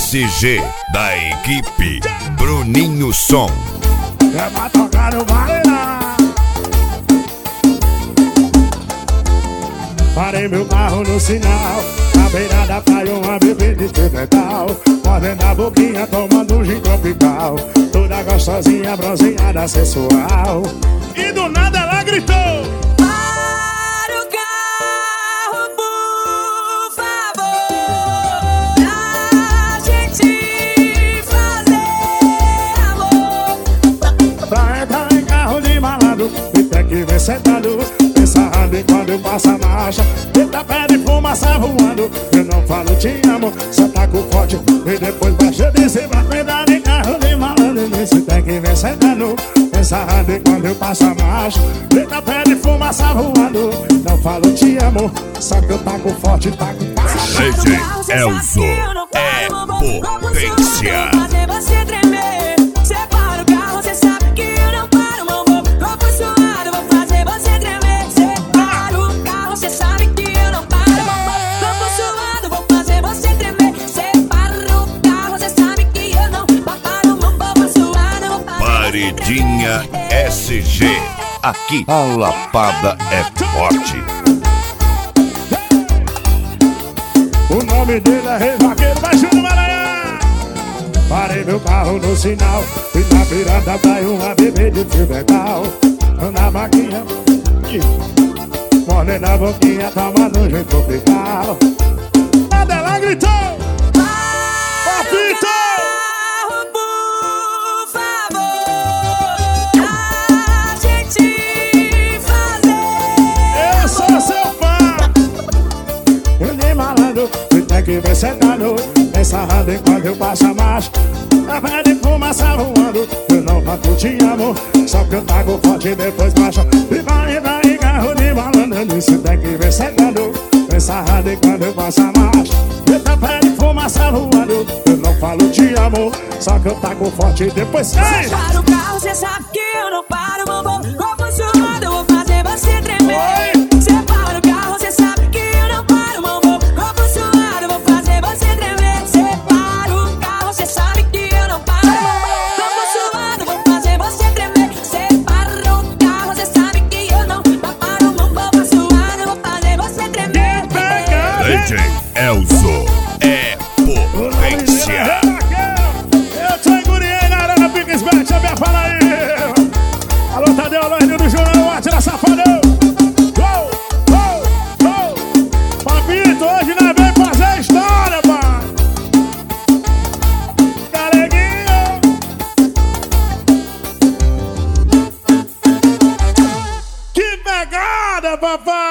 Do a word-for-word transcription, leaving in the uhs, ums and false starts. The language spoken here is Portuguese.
S G da equipe Bruninho Som. É pra tocar no Bailar. Parei meu carro no sinal, na beira da praia uma bebê de metal, mordendo a boquinha, tomando um gin tropical, toda gostosinha, bronzeada, sensual. E do nada ela gritou: para o carro, por favor, pra gente fazer amor. Pra entrar em carro de malandro, e tem que ver sentado, pensando em quando eu passo a marcha. Eita, pé de fumaça voando, eu não falo te amo, só taco forte e depois baixa de cima. Pra entrar em carro de malandro, nesse tem que ver sentado, pensando em quando eu passo a marcha. Eita, pé de fumaça voando, não falo te amo, só que eu taco forte, taco baixo. D J Elzo é potência. Fazer você tremer. Separa o carro, cê sabe que eu não paro, meu amor. Corpo suado, vou fazer você tremer. Separa o carro, cê sabe que eu não paro, meu amor. Corpo suado, vou fazer você tremer. Separa o carro, cê sabe que eu não paro, meu corpo suado, vou fazer. Paredinha S G. Aqui a lapada é forte. O nome dele é Rei Vaqueiro, vai Júnior Maranhão. Parei meu carro no sinal, e na beira da praia uma bebê de fio metal, na maquinha, mordendo a boquinha, tomando um jeito tropical. Nada ela gritou: papito! Carro, por favor, pra gente fazer. Eu sou seu fã. Eu nem malandro, e tem que ver sentado, pensando em quando eu passo a marcha. A pé de fumaça voando, eu não bato te amo, só que eu taco forte e depois baixa. E vai entrar em carro de malandro, nisso tem que ver sentado, pensando em quando eu passo a marcha. Eita, pé de fumaça voando, eu não falo te amo, só que eu taco forte e depois sai. Separa o carro, cê sabe que eu não paro, meu amor. Corpo suado, eu vou fazer você tremer. Oi. Separa o carro, cê sabe que eu não paro, meu amor. Corpo suado, eu vou fazer você tremer. Separa o carro, cê sabe que eu não paro, meu amor. Corpo suado, vou fazer você tremer. Separa o carro, cê sabe que eu não paro, meu corpo suado, eu vou fazer você tremer. D J Elzo é potência. Eu tô enguriei na arena Big Bet, a minha fala aí. Alô, Tadeu, alô, Rio do Júnior, atira safadão. Uou, uou, uou. Papito, hoje nós vem fazer história, pai. Galeguinho. Que pegada, papai.